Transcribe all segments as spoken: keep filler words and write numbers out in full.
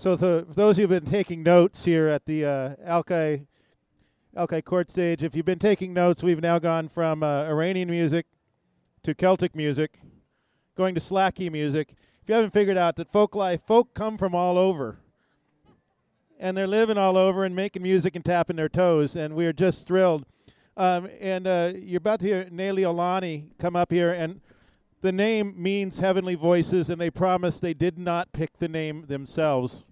So to, for those who have been taking notes here at the uh, Alki, Alki Court Stage, if you've been taking notes, we've now gone from uh, Iranian music to Celtic music, going to Slacky music. If you haven't figured out that folk life, folk come from all over. And they're living all over and making music and tapping their toes, and we are just thrilled. Um, and uh, you're about to hear Ne Leilani come up here, and the name means heavenly voices, and they promise they did not pick the name themselves.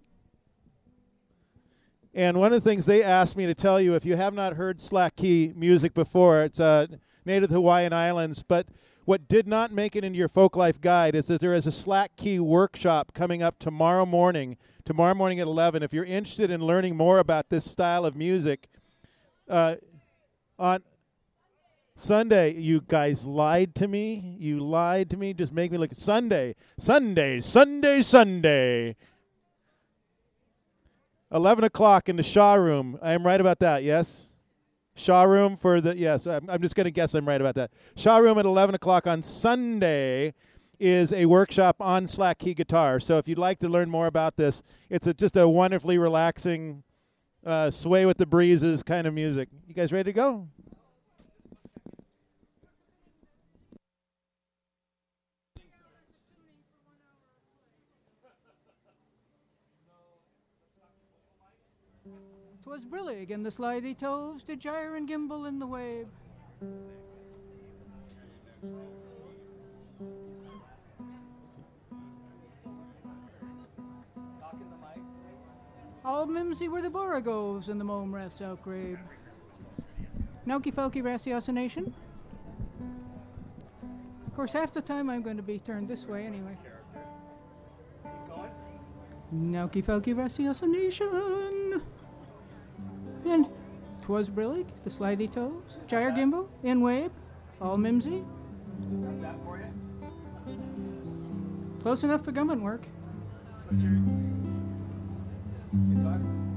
And one of the things they asked me to tell you, if you have not heard Slacky music before, it's uh, native to the Hawaiian Islands, but what did not make it into your folk life guide is that there is a Slacky workshop coming up tomorrow morning, tomorrow morning at eleven. If you're interested in learning more about this style of music, uh, on Sunday, you guys lied to me. You lied to me. Just make me look. Sunday, Sunday, Sunday, Sunday. eleven o'clock in the Shaw Room. I am right about that, yes? Shaw Room for the, yes, I'm, I'm just going to guess I'm right about that. Shaw Room at eleven o'clock on Sunday is a workshop on slack key guitar. So if you'd like to learn more about this, it's a, just a wonderfully relaxing, uh, sway with the breezes kind of music. You guys ready to go? Was brillig in the slithy toves, did gyre and gimble in the wave. All mimsy were the borogoves and the mome rests outgrabe. Noki Foki Ratiocination. Of course, half the time I'm going to be turned this way anyway. Noki Foki Ratiocination. And 'twas brillig, the slithy toes, gyre gimble, in wave, all mimsy. Is that for you? Close enough for government work. Let's hear it. Guitar?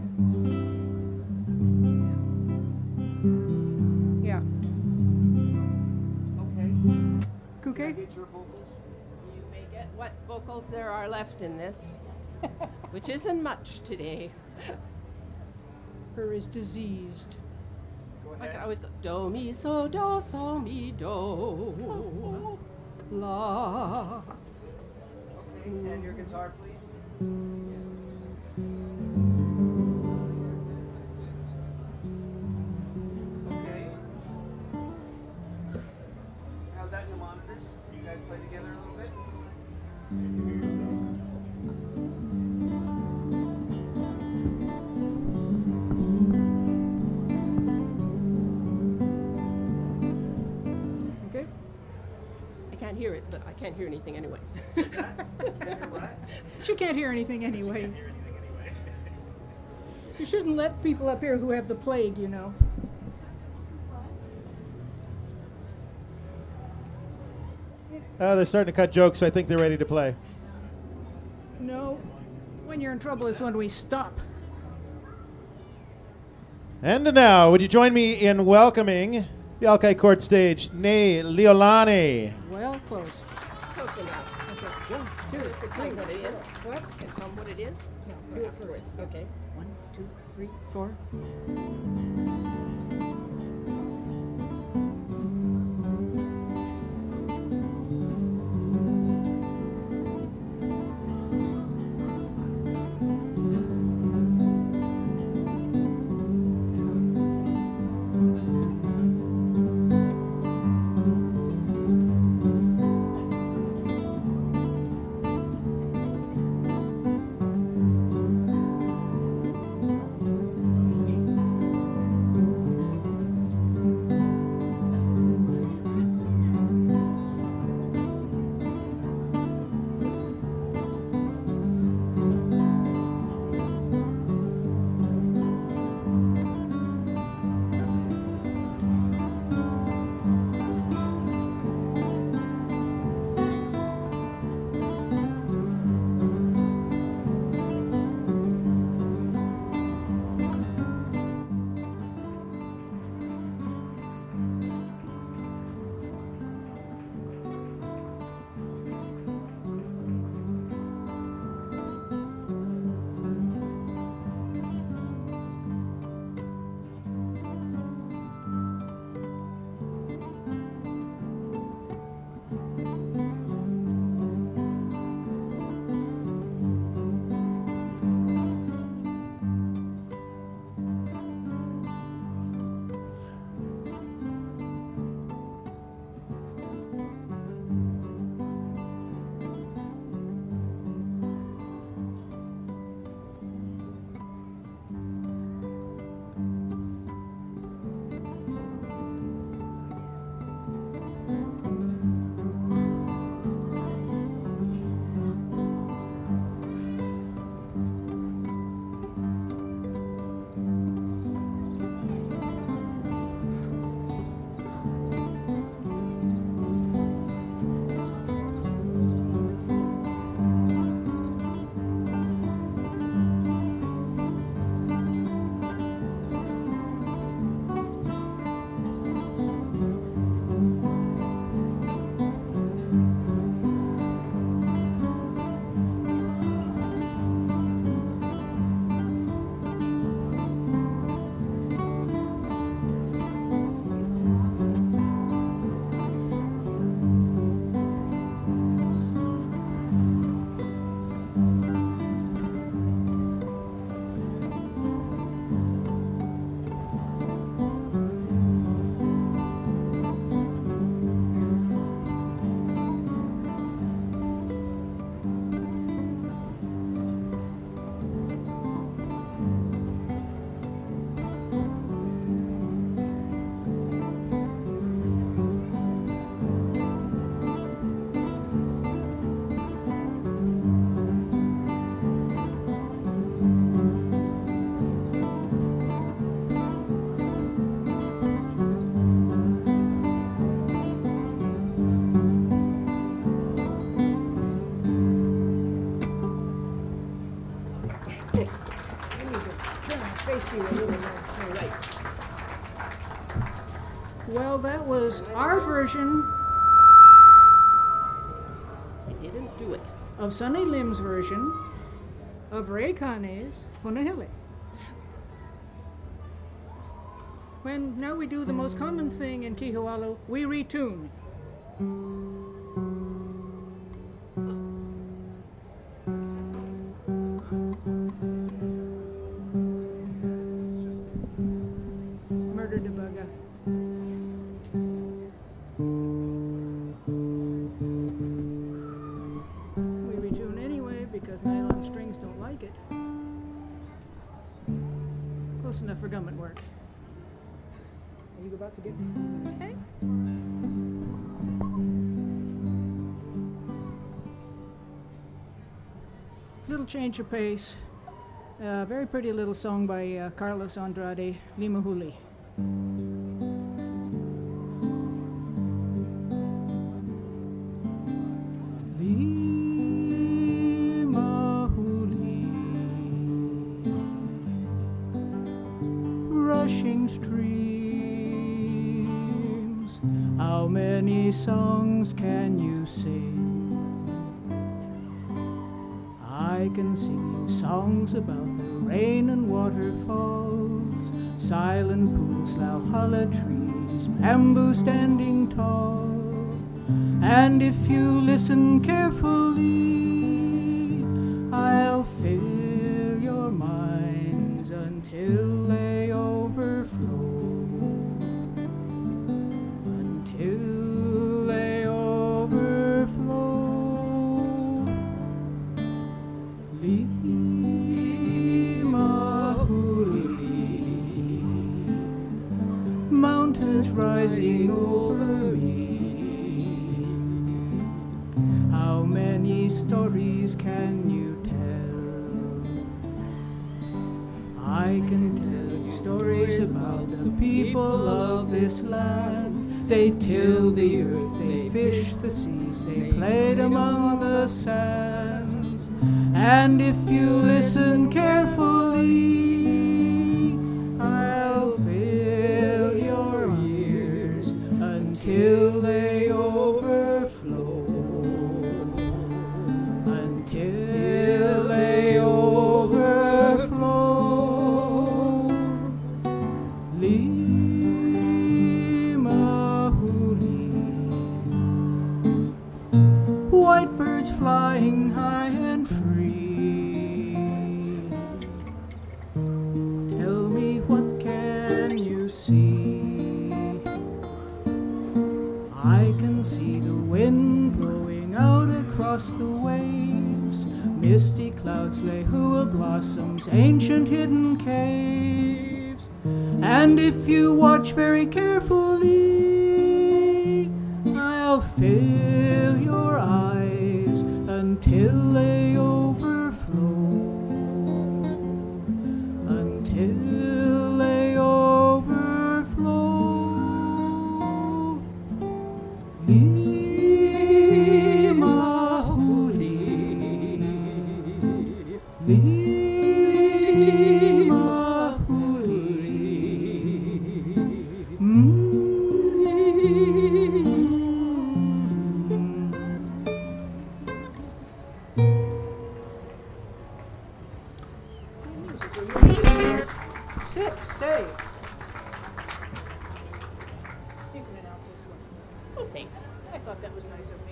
Yeah. Okay. Can I Kuke? get your vocals? You may get what vocals there are left in this, which isn't much today. Her is diseased. Go I ahead. can always go do mi so do so mi do la. Okay, and your guitar, please. Okay. How's that in your monitors? You guys play together a little bit? Okay? I can't hear it, but I can't hear anything anyways. She can't hear anything anyway. You shouldn't let people up here who have the plague, you know. Uh, they're starting to cut jokes. I think they're ready to play. No. When you're in trouble is when we stop. And now, would you join me in welcoming the Alki Court Stage, Ne Leilani. Well, close. Close enough. Okay. One, two, Can tell me what it is. What? Can tell me what it is. Do it Afterwards. first. Okay. One, two, three, four. Spacey way over there. All right. Well, that was our version I didn't do it. of Sonny Lim's version of Ray Khane's Punahele. When now we do the most common thing in Kihualu, we retune. Murder de Bugga. We retune anyway because nylon strings don't like it. Close enough for government work. Are you about to get okay? Little change of pace. A very pretty little song by uh, Carlos Andrade, Limahuli. Rushing streams, how many songs can you sing? I can sing you songs about the rain and waterfalls, silent pools, lauhala trees, bamboo standing tall. And if you listen carefully, I'll fill your minds until they overflow, until they overflow. Limahuli, mountains rising over me. How many stories can you tell? I can tell you stories about the people of this land. They tilled the earth, they fished the seas, they played among the sands. And if you listen carefully, I'll fill your ears until they overflow, until they overflow. Limahuli, white birds flying high and free. Tell me, what can you see? I can see the wind blowing out across the waves, misty clouds, lehua blossoms, ancient hidden caves. And if you watch very carefully, I'll fill your eyes until they overflow, until they overflow. Limahuli, Limahuli. Mm. Sit, stay. You can announce this one. Oh, thanks. I thought that was nice of me.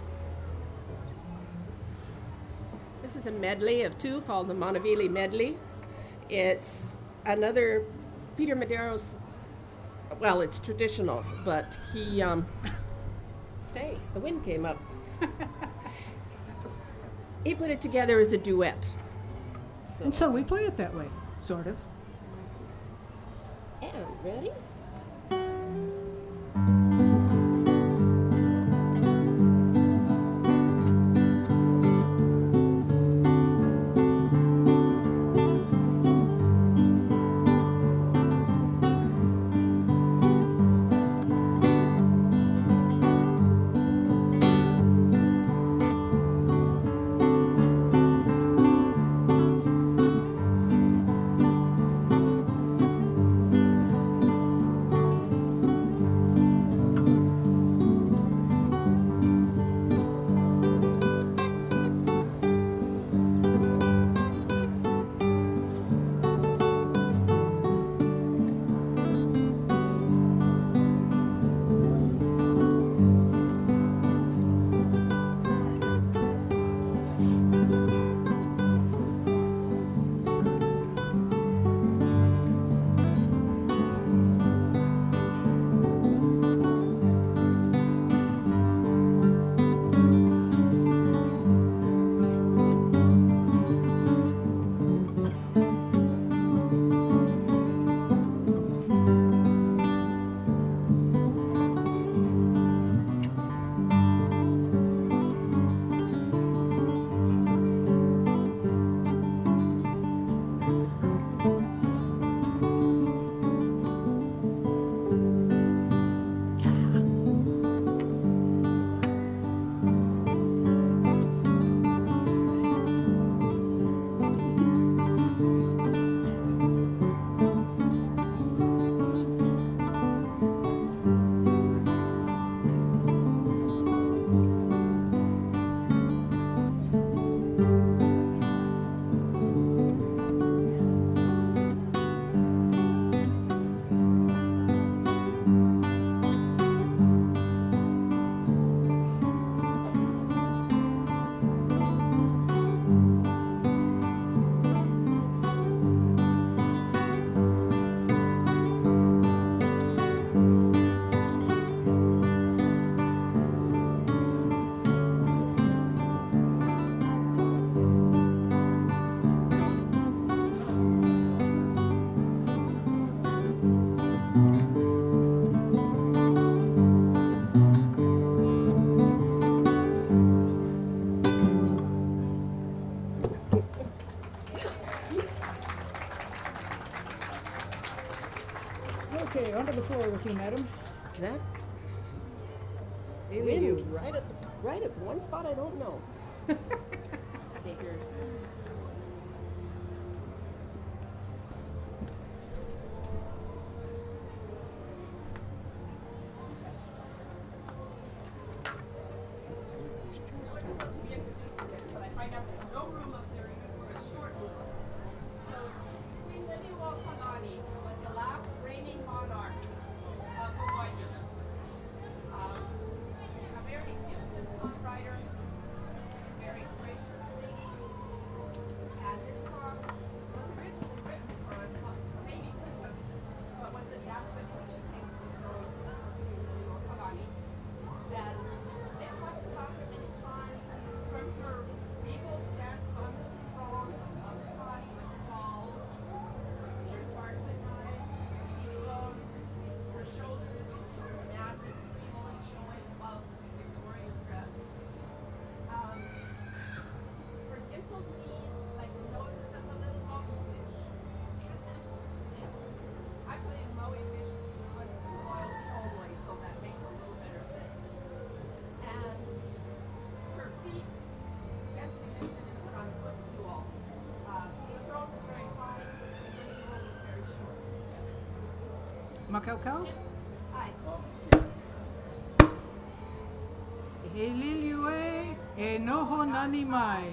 This is a medley of two called the Montevideo Medley. It's another Peter Madero's, well, it's traditional, but he, um, say, the wind came up. He put it together as a duet. And so we play it that way, sort of. And ready? Okay, onto the floor with you, madam. That Hey, wind you. right at the, right at the one spot I don't know. Figures. But I find out there's no room up there even for a short room. So Queen Liliuokalani was the last reigning monarch of Hawaii. Um, a very gifted songwriter, very gracious lady. And this song was originally written for us, a baby princess, but was adapted when she came to the throne of Queen Liliuokalani. And it talks about her many times from her regal stance on the throne of Hawaii with falls, her sparkling eyes, her cheekbones, her shoulders, her magic creamily showing above the Victorian dress. Um, her dimpled knees like the noses of a little moefish. Yeah. Actually, a moefish was royalty only, so that makes a little better sense. And her feet gently lifted and put on a footstool. Uh, the throne was very high, the living room was very short. Makau Hi. He liliue e noho nani mai.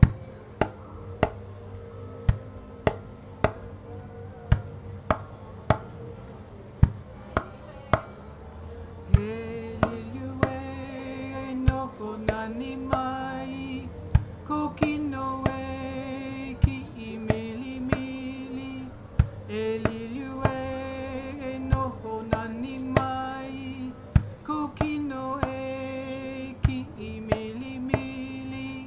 He liliue e noho nani mai. Ko kino e ki I mili mili. E liliue e noho nani mai. Ko kino e ki I mili mili.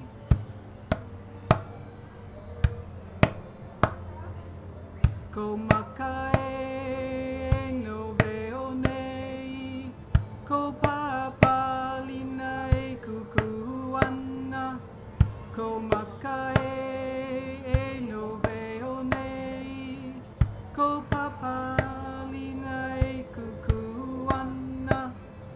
Ko maka e no veo nei. Ko papalina e kuku ana. Ko maka e e no veo nei. Ko papalina e kuku ana.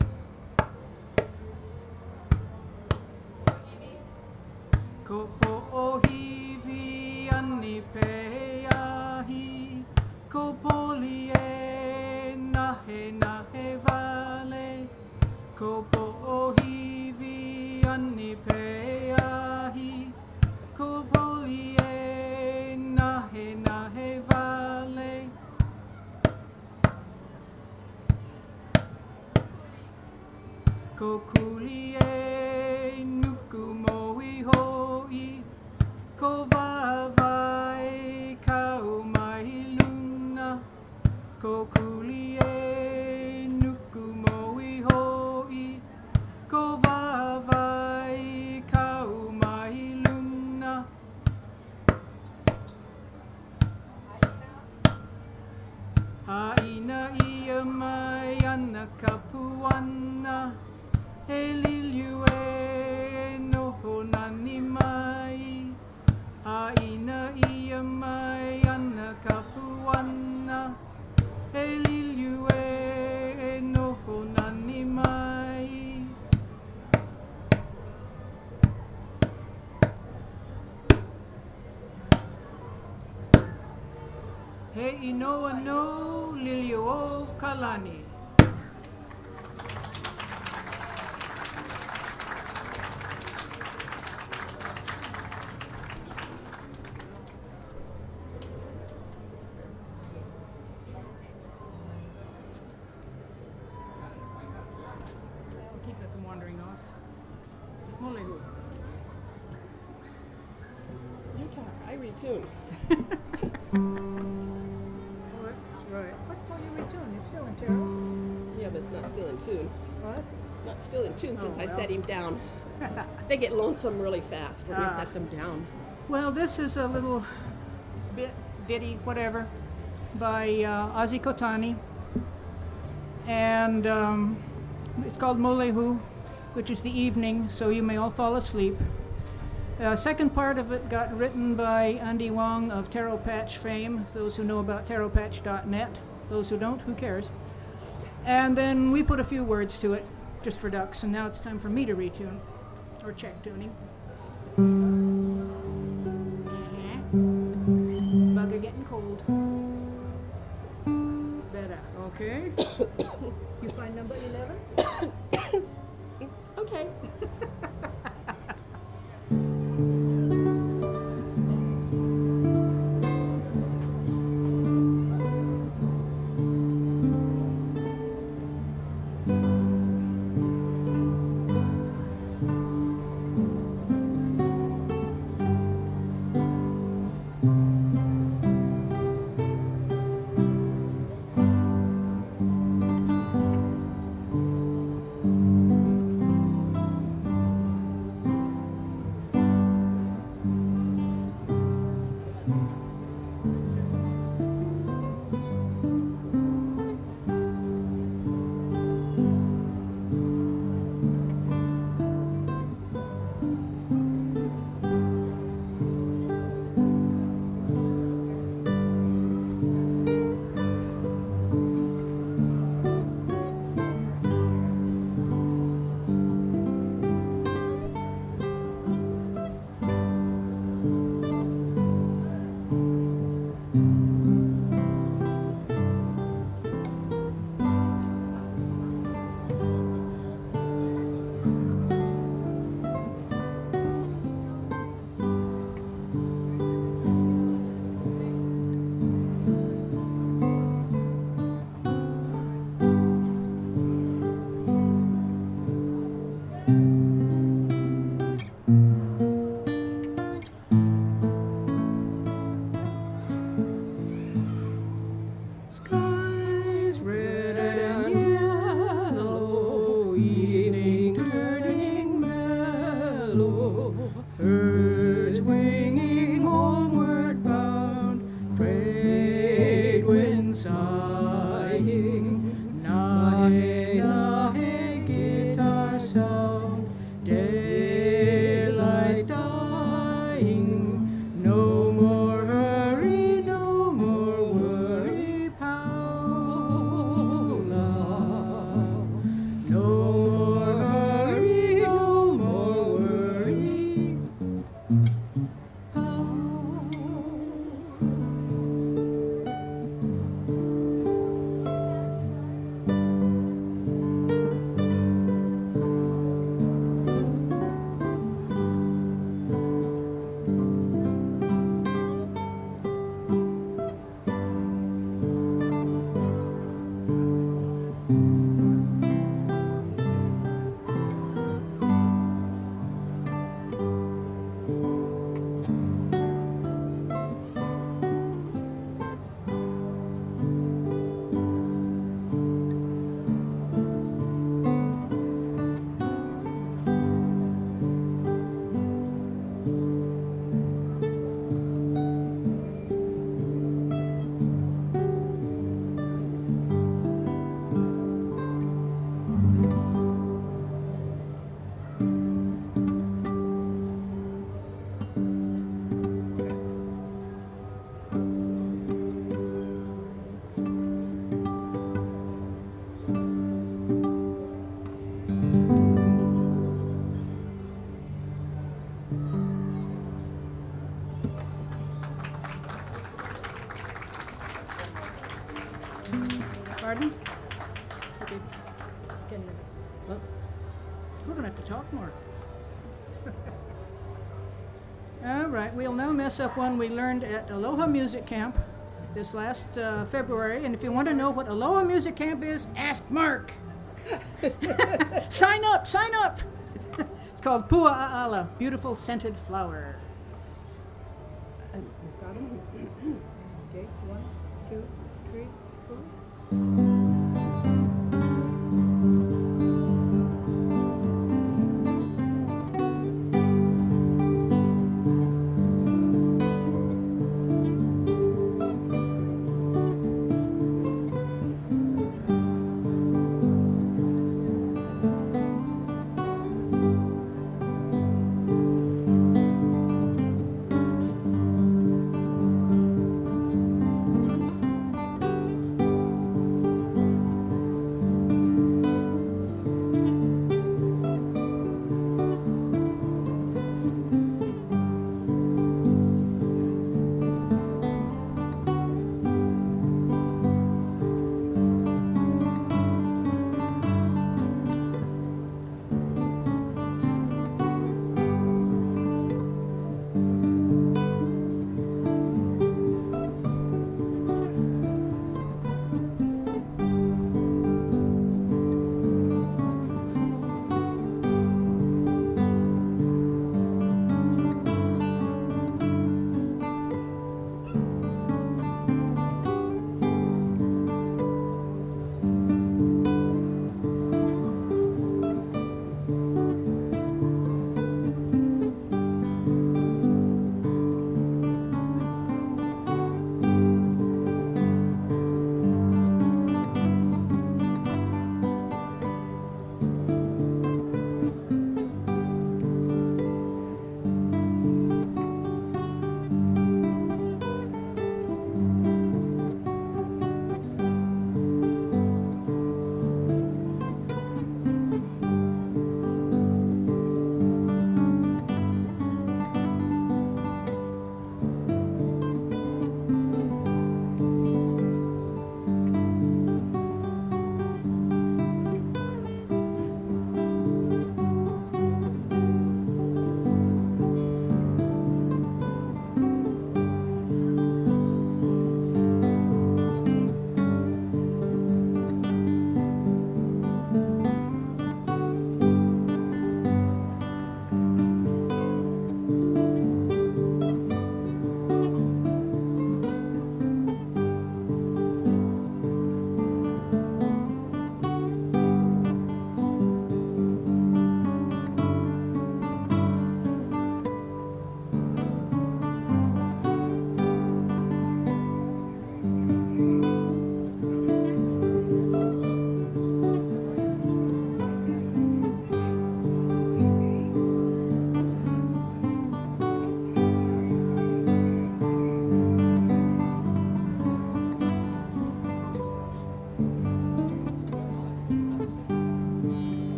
Ko po'ohiwi ani peahi. Ko poli e nahe nahe vale. Ko po'ohiwi ani peahi. Ko poli e nahe nahe vale. Ko kuli e nuku mo'i ho'i. Ko vavai kau mai luna. Ko kuli e nuku mo'i ho'i. Ko vavai kau mai luna. Haina ia mai ana kapuana. E liliu e noho nani mai. Haina ia mai ana kapuana. E liliu e noho nani mai. He inoa no liliu o kalani. Keep that from wandering off. Molehu. You talk, I retune. What? Right. What for you retune? It's still in tune. Yeah, but it's not still in tune. What? Not still in tune since Oh, I well. set him down. They get lonesome really fast when you Ah. set them down. Well, this is a little bit ditty, whatever, by uh, Ozzy Kotani, and um, it's called Molehu, which is the evening, so you may all fall asleep. Uh, second part of it got written by Andy Wong of Taro Patch fame, those who know about taro patch dot net. Those who don't, who cares? And then we put a few words to it, just for ducks, and now it's time for me to retune, or check tuning. Uh-huh. Bugger getting cold. Better, okay? You find number eleven? Okay. Skies red and yellow, evening turning mellow, birds winging homeward bound, trade wind sighing, nahe nahe guitar sound, daylight dying, no more hurry, no more worry, Paula. No more hurry, no more worry, Paula. Pardon? Okay. Ten minutes. Well, we're going to have to talk more. All right, we'll now mess up one we learned at Aloha Music Camp this last uh, February. And if you want to know what Aloha Music Camp is, ask Mark. Sign up, sign up. It's called Pua'ala, Beautiful Scented Flower. Got 'em? Okay, one, two, three, four.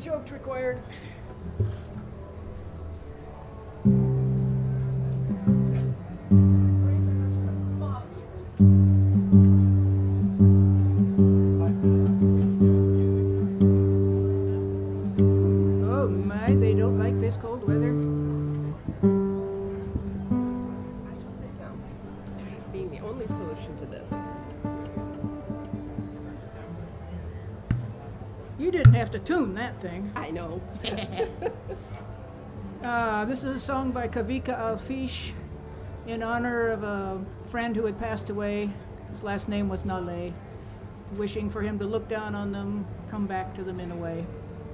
jokes required. Oh my, they don't like this cold weather. I shall sit down. Being the only solution to this. You didn't have to tune that thing. I know. Uh, this is a song by Kavika Alfish in honor of a friend who had passed away. His last name was Nale. Wishing for him to look down on them, come back to them in a way.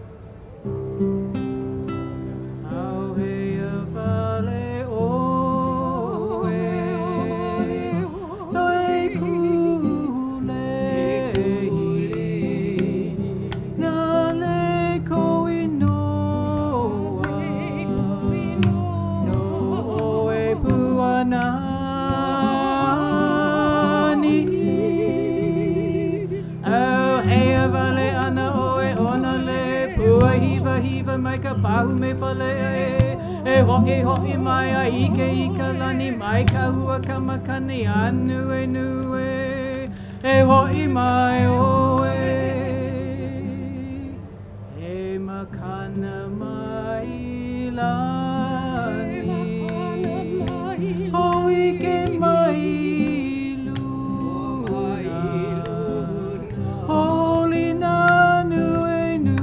Pau me pale e ho e ho e mai a ike ika lani mai ka ua kamakani anu e nu e e ho i mai o e e makana mai lani ho ike mai luna holi nanu e nu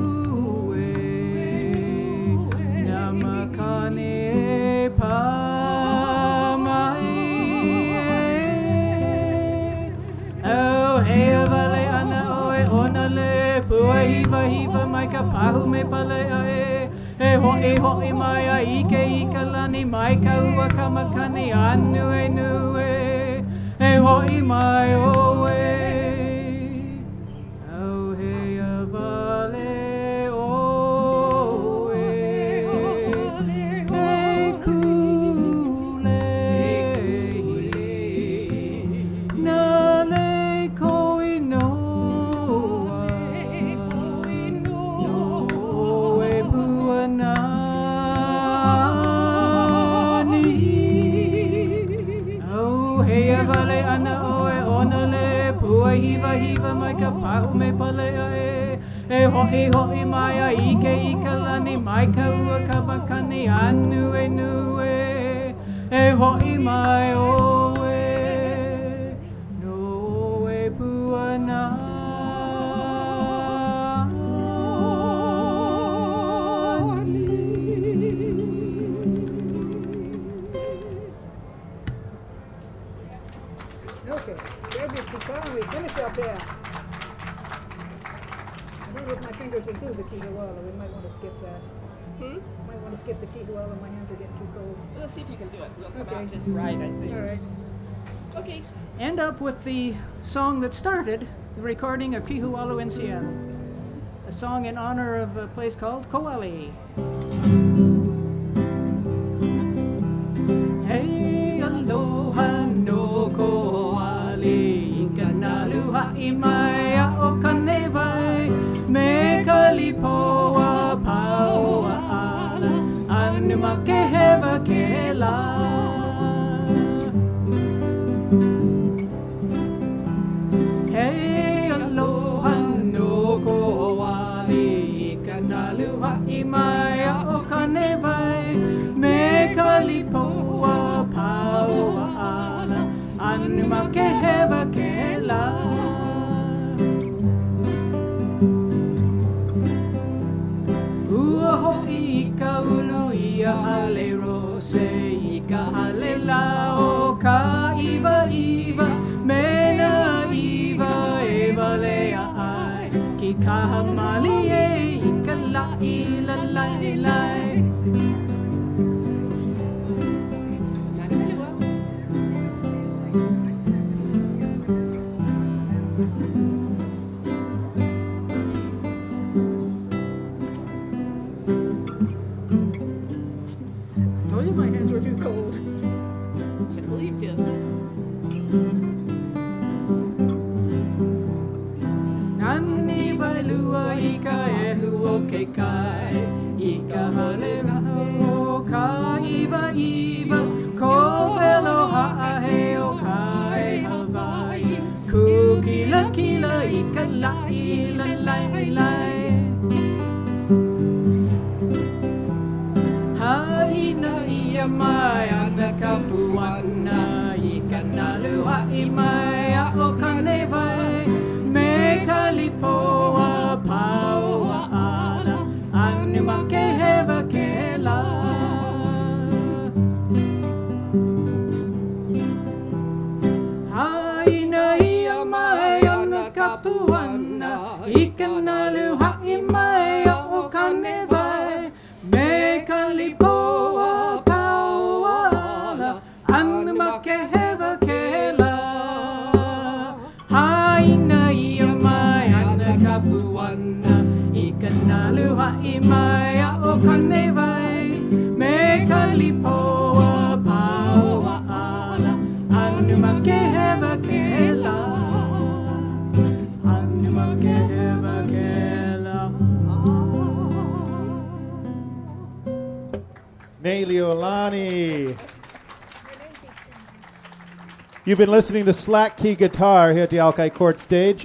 hiva hiva mai ka pahu me pale ae e ho e ho e mai a ike ika lani mai ka ua kamakani anu e nu e e ho i mai o e au he a vale o e e kule na le koi no vale ana oe ona le pua hiva hiva mai ka pahu me pale ae e ho e ho e mai a ike ika lani mai ka ua kamakani anu e nu e e ho i mai o e no e pua na Okay, there's the guitar, we finish up there. I don't know if my fingers will do the Kihiwala. We might want to skip that. Hmm? Might want to skip the Kihiwala. My hands are getting too cold. We'll see if you can do it. We'll come Okay. out just right, I think. All right. Okay. End up with the song that started the recording of Kihiwala in Seattle. A song in honor of a place called Koali. Hey, aloha no Koali, kanaluha i mai a o kanewai, me kalipoa paua ala, anu ma ke hewa ke la. Hey, aloha no Koali, kanaluha i mai a o kanewai, me kalipoa paua ala, anu ma ke hewa ke la. Ua ho'i i ka ulu i a hale rose, i ka hale lao ka iwa iwa, mena iwa e walea ai, ki ka hamali e i ka lai la lai lai. Told you my hands were too cold. Should have believed you. Nani vai lua i ka e hu o ke lai la lai lai. Haina ia mai ana kapuana I kanaluha I mai a o kane vai me kalipoa paua ala anu ma ke heva ke la. Haina ia mai ana kapuana I kanaluha I mai a o kane vai me kalipoa paua ala anu ma ke heva ke la. Haina ia mai ana kapuana I kanaluha I mai a o kane vai me kalipoa paua ala anu ma ke heva ke la. Anu ma ke heva ke la. Neleolani. You've been listening to Slack Key Guitar here at the Alki Court Stage.